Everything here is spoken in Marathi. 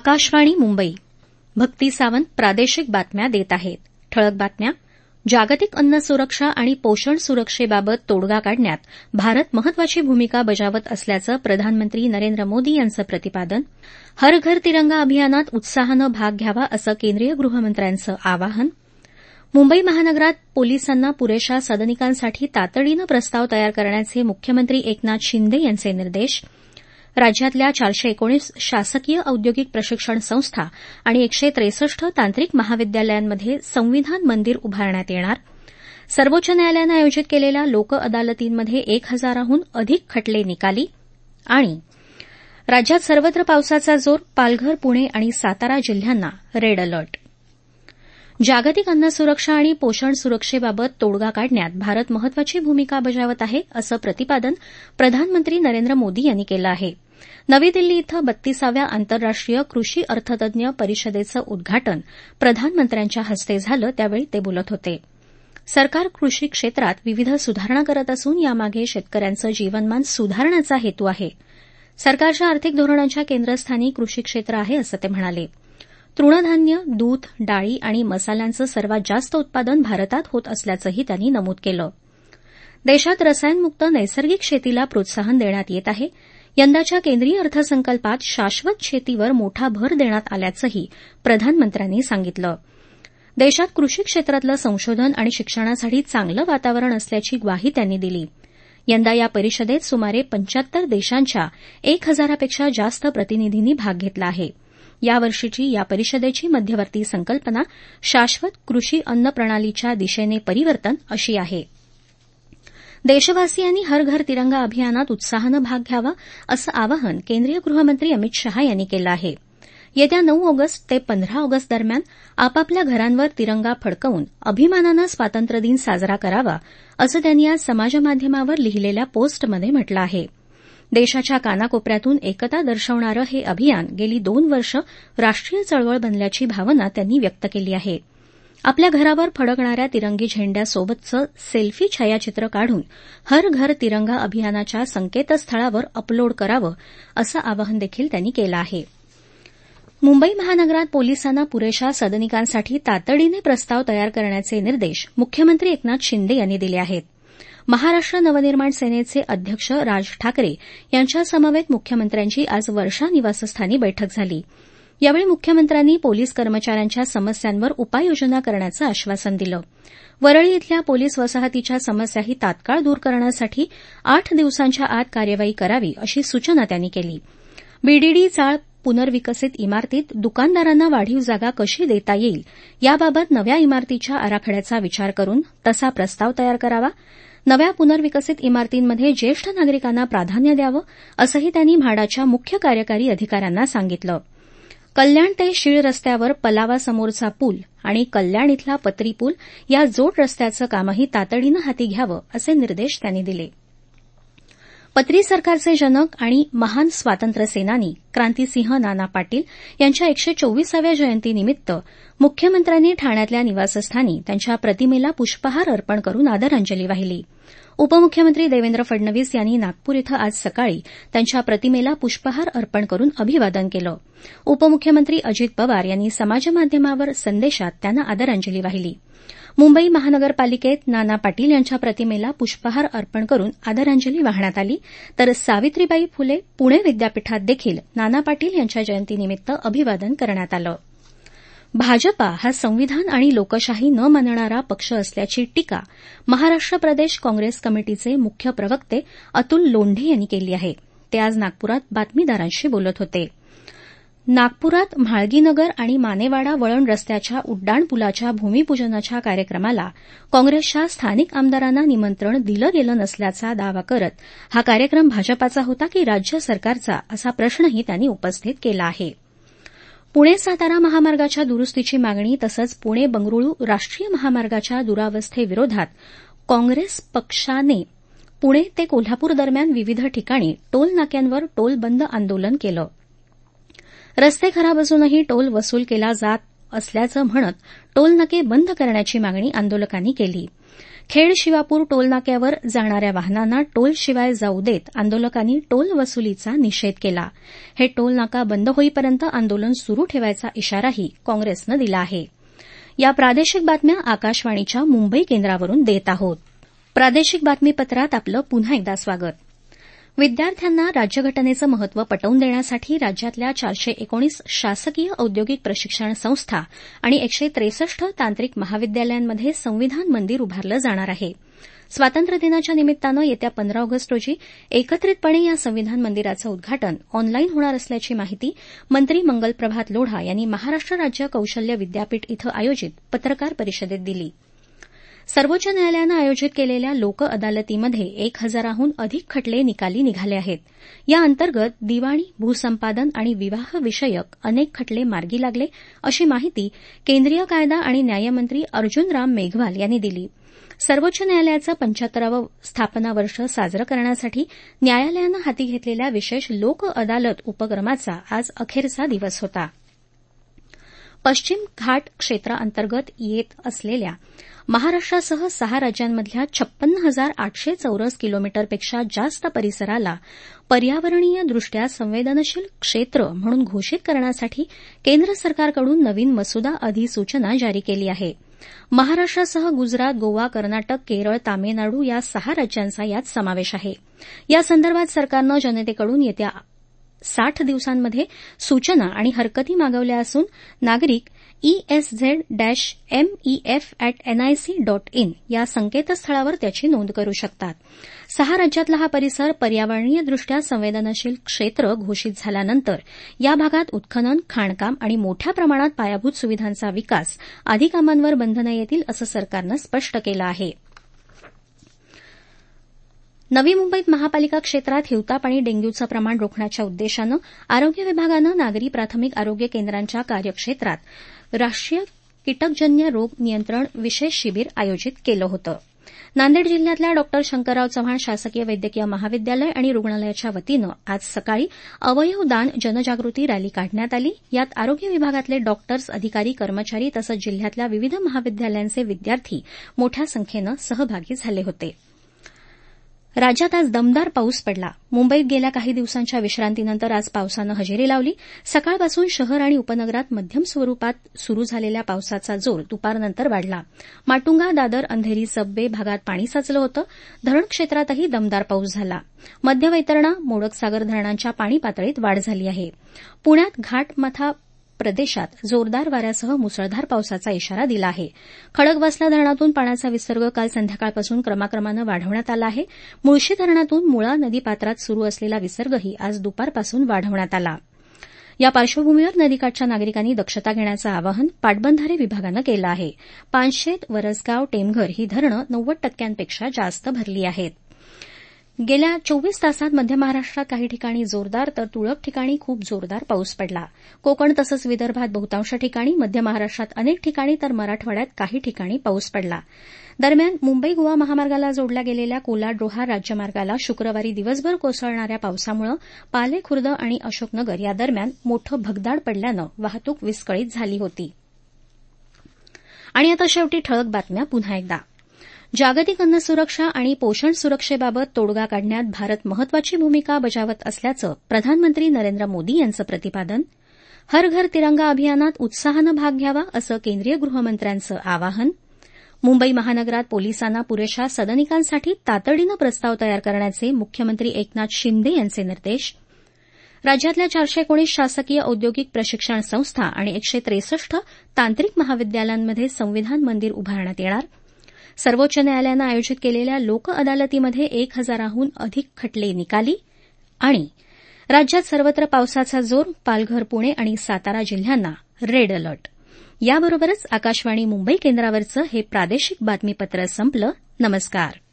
आकाशवाणी मुंबई. भक्ती सावंत प्रादेशिक बातम्या देत आहेत. ठळक बातम्या. जागतिक अन्न सुरक्षा आणि पोषण सुरक्षेबाबत तोडगा काढण्यात भारत महत्वाची भूमिका बजावत असल्याचं प्रधानमंत्री नरेंद्र मोदी यांचं प्रतिपादन. हर घर तिरंगा अभियानात उत्साहानं भाग घ्यावा असं केंद्रीय गृहमंत्र्यांचं आवाहन. मुंबई महानगरात पोलिसांना पुरेशा सदनिकांसाठी तातडीनं प्रस्ताव तयार करण्याचे मुख्यमंत्री एकनाथ शिंदे यांचे निर्देश. राज्यातल्या 419 शासकीय औद्योगिक प्रशिक्षण संस्था आणि 163 तांत्रिक महाविद्यालयांमध्ये संविधान मंदिर उभारण्यात येणार. सर्वोच्च न्यायालयानं आयोजित केलेल्या लोक अदालतींमध्ये 1000हून अधिक खटले निकाली. आणि राज्यात सर्वत्र पावसाचा जोर. पालघर, पुणे आणि सातारा जिल्ह्यांना रेड अलर्ट. जागतिक अन्न सुरक्षा आणि पोषण सुरक्षेबाबत तोडगा काढण्यात भारत महत्वाची भूमिका बजावत आहे असं प्रतिपादन प्रधानमंत्री नरेंद्र मोदी यांनी केलं आहे. नवी दिल्ली इथं 32व्या आंतरराष्ट्रीय कृषी अर्थतज्ञ परिषदेचं उद्घाटन प्रधानमंत्र्यांच्या हस्ते झालं त्यावेळी ते बोलत होते. सरकार कृषी क्षेत्रात विविध सुधारणा करत असून यामागे शेतकऱ्यांचं जीवनमान सुधारण्याचा हेतू आहे. सरकारच्या आर्थिक धोरणांच्या केंद्रस्थानी कृषी क्षेत्र आहे असं ते म्हणाले. तृणधान्य, दूध, डाळी आणि मसाल्यांचं सर्वात जास्त उत्पादन भारतात होत असल्याचंही त्यांनी नमूद केलं. देशात रसायनमुक्त नैसर्गिक शेतीला प्रोत्साहन देण्यात येत आहे. यंदाच्या केंद्रीय अर्थसंकल्पात शाश्वत शेतीवर मोठा भर देण्यात आल्याचंही प्रधानमंत्र्यांनी सांगितलं. देशात कृषी क्षेत्रातलं संशोधन आणि शिक्षणासाठी चांगलं वातावरण असल्याची ग्वाही त्यांनी दिली. यंदा या परिषदेत सुमारे 75 देशांच्या 1000पेक्षा जास्त प्रतिनिधींनी भाग घेतला आहे. यावर्षीची या परिषदेची मध्यवर्ती संकल्पना शाश्वत कृषी अन्न प्रणालीच्या दिशेने परिवर्तन अशी आहे. देशवासियांनी हर घर तिरंगा अभियानात उत्साहानं भाग घ्यावा असं आवाहन केंद्रीय गृहमंत्री अमित शहा यांनी केलं आहे. येत्या 9 ऑगस्ट ते 15 ऑगस्ट दरम्यान आपापल्या घरांवर तिरंगा फडकवून अभिमानानं स्वातंत्र्यदिन साजरा करावा असं त्यांनी आज समाजमाध्यमावर लिहिलेल्या पोस्टमध्ये म्हटलं आहे. देशाच्या कानाकोपऱ्यातून एकता दर्शवणारं हे अभियान गेली 2 वर्ष राष्ट्रीय चळवळ बनल्याची भावना त्यांनी व्यक्त केली आहे. आपल्या घरावर फडकणाऱ्या तिरंगी झेंड्यासोबतचं सेल्फी छायाचित्र काढून हर घर तिरंगा अभियानाच्या संकेतस्थळावर अपलोड करावं असं आवाहन देखील त्यांनी केलं आहे. मुंबई महानगरात पोलिसांना पुरेशा सदनिकांसाठी तातडीने प्रस्ताव तयार करण्याचे निर्देश मुख्यमंत्री एकनाथ शिंदे यांनी दिले आहेत. महाराष्ट्र नवनिर्माण सेनेचे अध्यक्ष राज ठाकरे यांच्यासमवेत मुख्यमंत्र्यांची आज वर्षा निवासस्थानी बैठक झाली. यावेळी मुख्यमंत्र्यांनी पोलीस कर्मचाऱ्यांच्या समस्यांवर उपाययोजना करण्याचं आश्वासन दिलं. वरळी इथल्या पोलीस वसाहतीच्या समस्याही तात्काळ दूर करण्यासाठी 8 दिवसांच्या आत कार्यवाही करावी अशी सूचना त्यांनी केली. बीडीडी चाळ पुनर्विकसित इमारतीत दुकानदारांना वाढीव जागा कशी देता येईल याबाबत नव्या इमारतीच्या आराखड्याचा विचार करून तसा प्रस्ताव तयार करावा. नव्या पुनर्विकसित इमारतींमध्ये ज्येष्ठ नागरिकांना प्राधान्य द्यावं असंही त्यांनी म्हाडाच्या मुख्य कार्यकारी अधिकाऱ्यांना सांगितलं. कल्याण ते शीळ रस्त्यावर पलावासमोरचा पूल आणि कल्याण इथला पत्री पूल या जोड रस्त्याचं कामही तातडीनं हाती घ्यावं असे निर्देश त्यांनी दिले. पत्री सरकारचे जनक आणि महान स्वातंत्र्यसेनानी क्रांतिसिंह नाना पाटील यांच्या 124व्या जयंतीनिमित्त मुख्यमंत्र्यांनी ठाण्यातल्या निवासस्थानी त्यांच्या प्रतिमेला पुष्पहार अर्पण करून आदरांजली वाहिली. उपमुख्यमंत्री देवेंद्र फडणवीस यांनी नागपूर इथं आज सकाळी त्यांच्या प्रतिमेला पुष्पहार अर्पण करून अभिवादन केलं. उपमुख्यमंत्री अजित पवार यांनी समाजमाध्यमावर संदेशात त्यांना आदरांजली वाहिली. मुंबई महानगरपालिकेत नाना पाटील यांच्या प्रतिमेला पुष्पहार अर्पण करून आदरांजली वाहण्यात आली. तर सावित्रीबाई फुले पुणे विद्यापीठात देखील नाना पाटील यांच्या जयंतीनिमित्त अभिवादन करण्यात आलं. भाजपा हा संविधान आणि लोकशाही न मानणारा पक्ष असल्याची टीका महाराष्ट्र प्रदेश काँग्रेस कमिटीचे मुख्य प्रवक्ते अतुल लोंढे यांनी केली आहे. ते आज नागपुरात बातमीदारांशी बोलत होते. नागपुरात म्हाळगीनगर आणि मानेवाडा वळण रस्त्याच्या उड्डाणपुलाच्या भूमिपूजनाच्या कार्यक्रमाला काँग्रेसच्या स्थानिक आमदारांना निमंत्रण दिलं गेलं नसल्याचा दावा करत हा कार्यक्रम भाजपाचा होता की राज्य सरकारचा असा प्रश्नही त्यांनी उपस्थित केला आहे. पुणे सातारा महामार्गाच्या दुरुस्तीची मागणी तसंच पुणे बंगळुरू राष्ट्रीय महामार्गाच्या दुरावस्थेविरोधात काँग्रेस पक्षाने पुणे ते कोल्हापूर दरम्यान विविध ठिकाणी टोल नाक्यांवर टोल बंद आंदोलन केलं. रस्ते खराब असूनही टोल वसूल केला जात असल्याचं म्हणत टोल नाके बंद करण्याची मागणी आंदोलकांनी केली. खेड शिवापूर टोलनाक्यावर जाणाऱ्या वाहनांना टोलशिवाय जाऊ देत आंदोलकांनी टोल वसुलीचा निषेध केला. हे टोलनाका बंद होईपर्यंत आंदोलन सुरू ठेवायचा इशाराही काँग्रेसनं दिला आहे. या प्रादेशिक बातम्या आकाशवाणीच्या मुंबई केंद्रावरून देत आहोत. प्रादेशिक बातमीपत्रात आपलं पुन्हा एकदा स्वागत. विद्यार्थ्यांना राज्यघटनेचं महत्त्व पटवून देण्यासाठी राज्यातल्या 419 शासकीय औद्योगिक प्रशिक्षण संस्था आणि 163 तांत्रिक महाविद्यालयांमध्ये संविधान मंदिर उभारलं जाणार आहे. स्वातंत्र्यदिनाच्या निमित्तानं येत्या 15 ऑगस्ट रोजी एकत्रितपणे या संविधान मंदिराचं उद्घाटन ऑनलाईन होणार असल्याची माहिती मंत्री मंगलप्रभात लोढा यांनी महाराष्ट्र राज्य कौशल्य विद्यापीठ इथं आयोजित पत्रकार परिषदेत दिली. सर्वोच्च न्यायालयानं आयोजित केलेल्या लोक अदालतीमध्ये 1000हून अधिक खटले निकाली निघाले आहेत. या अंतर्गत दिवाणी, भूसंपादन आणि विवाह विषयक अनेक खटले मार्गी लागले, अशी माहिती केंद्रीय कायदा आणि न्यायमंत्री अर्जुन राम मेघवाल यांनी दिली. सर्वोच्च न्यायालयाचं 75वं स्थापना वर्ष साजरं करण्यासाठी न्यायालयानं हाती घेतलेल्या विशेष लोक अदालत उपक्रमाचा आज अखेरचा दिवस होता. पश्चिम घाट क्षेत्राअंतर्गत येत असलेल्या महाराष्ट्रासह 6 राज्यांमधल्या 56,800 चौरस किलोमीटरपेक्षा जास्त परिसराला पर्यावरणीयदृष्ट्या संवेदनशील क्षेत्र म्हणून घोषित करण्यासाठी केंद्र सरकारकडून नवीन मसुदा अधिसूचना जारी केली आहे. महाराष्ट्रासह गुजरात, गोवा, कर्नाटक, केरळ, तामिळनाडू या 6 राज्यांचा यात समावेश आहे. या संदर्भात सरकारनं जनतेकडून येत्या 60 दिवसांमध्ये सूचना आणि हरकती मागवल्या असून नागरिक ESZ-MEF@nic.in या संकेतस्थळावर त्याची नोंद करू शकतात. 6 राज्यातला हा परिसर पर्यावरणीयदृष्ट्या संवेदनशील क्षेत्र घोषित झाल्यानंतर या भागात उत्खनन, खाणकाम आणि मोठ्या प्रमाणात पायाभूत सुविधांचा विकास आदी कामांवर बंधनं येतील असं सरकारनं स्पष्ट केलं आहे. नवी मुंबईत महापालिका क्षेत्रात हिवताप आणि डेंग्यूचं प्रमाण रोखण्याच्या उद्देशानं आरोग्य विभागानं नागरी प्राथमिक आरोग्य केंद्रांच्या कार्यक्षेत्रात राष्ट्रीय कीटकजन्य रोग नियंत्रण विशेष शिबीर आयोजित केलं होतं. नांदेड जिल्ह्यातल्या डॉ. शंकरराव चव्हाण शासकीय वैद्यकीय महाविद्यालय आणि रुग्णालयाच्या वतीनं आज सकाळी अवयव दान जनजागृती रॅली काढण्यात आली. यात आरोग्य विभागातले डॉक्टर्स, अधिकारी, कर्मचारी तसंच जिल्ह्यातल्या विविध महाविद्यालयांचे विद्यार्थी मोठ्या संख्येनं सहभागी झाले होते. राज्यात आज दमदार पाऊस पडला. मुंबईत गेल्या काही दिवसांच्या विश्रांतीनंतर आज पावसानं हजेरी लावली. सकाळपासून शहर आणि उपनगरात मध्यम स्वरूपात सुरू झालेल्या पावसाचा जोर दुपारनंतर वाढला. माटुंगा, दादर, अंधेरी, सबवे भागात पाणी साचलं होतं. धरण क्षेत्रातही दमदार पाऊस झाला. मध्य वैतरणा, मोडकसागर धरणांच्या पाणी पातळीत वाढ झाली आहे. पुण्यात घाटमथा प्रदेशात जोरदार वाऱ्यासह मुसळधार पावसाचा इशारा दिला आहे. खडकवासला धरणातून पाण्याचा विसर्ग काल संध्याकाळपासून क्रमाक्रमानं वाढवण्यात आला आहे. मुळशी धरणातून मुळा नदीपात्रात सुरू असलेला विसर्गही आज दुपारपासून वाढवण्यात आला. या पार्श्वभूमीवर नदीकाठच्या नागरिकांनी दक्षता घेण्याचं आवाहन पाटबंधारे विभागानं केलं आहे. पानशेत, वरसगाव, टेमघर ही धरणं 90% जास्त भरली आहेत. गेल्या 24 तासात मध्य महाराष्ट्रात काही ठिकाणी जोरदार तर तुरळक ठिकाणी खूप जोरदार पाऊस पडला. कोकण तसंच विदर्भात बहुतांश ठिकाणी, मध्य महाराष्ट्रात अनेक ठिकाणी तर मराठवाड्यात काही ठिकाणी पाऊस पडला. दरम्यान मुंबई गोवा महामार्गाला जोडल्या गेलेल्या कोलाड रोहा राज्यमार्गाला शुक्रवारी दिवसभर कोसळणाऱ्या पावसामुळे पाले खुर्द आणि अशोकनगर या दरम्यान मोठं भगदाड पडल्यानं वाहतूक विस्कळीत झाली होती. आणि आता शेवटी ठळक बातम्या पुन्हा एकदा. जागतिक अन्न सुरक्षा आणि पोषण सुरक्षेबाबत तोडगा काढण्यात भारत महत्वाची भूमिका बजावत असल्याचं प्रधानमंत्री नरेंद्र मोदी यांचं प्रतिपादन. हर घर तिरंगा अभियानात उत्साहानं भाग घ्यावा असं केंद्रीय गृहमंत्र्यांचं आवाहन. मुंबई महानगरात पोलिसांना पुरेशा सदनिकांसाठी तातडीनं प्रस्ताव तयार करण्याचे मुख्यमंत्री एकनाथ शिंदे यांचे निर्देश. राज्यातल्या 419 शासकीय औद्योगिक प्रशिक्षण संस्था आणि 163 तांत्रिक महाविद्यालयांमध्ये संविधान मंदिर उभारण्यात येणार. सर्वोच्च न्यायालयानं आयोजित केलेल्या लोक अदालतीमध्ये 1000हून अधिक खटले निकाली. आणि राज्यात सर्वत्र पावसाचा जोर, पालघर, पुणे आणि सातारा जिल्ह्यांना रेड अलर्ट. याबरोबरच आकाशवाणी मुंबई केंद्रावरचं हे प्रादेशिक बातमीपत्र संपलं. नमस्कार.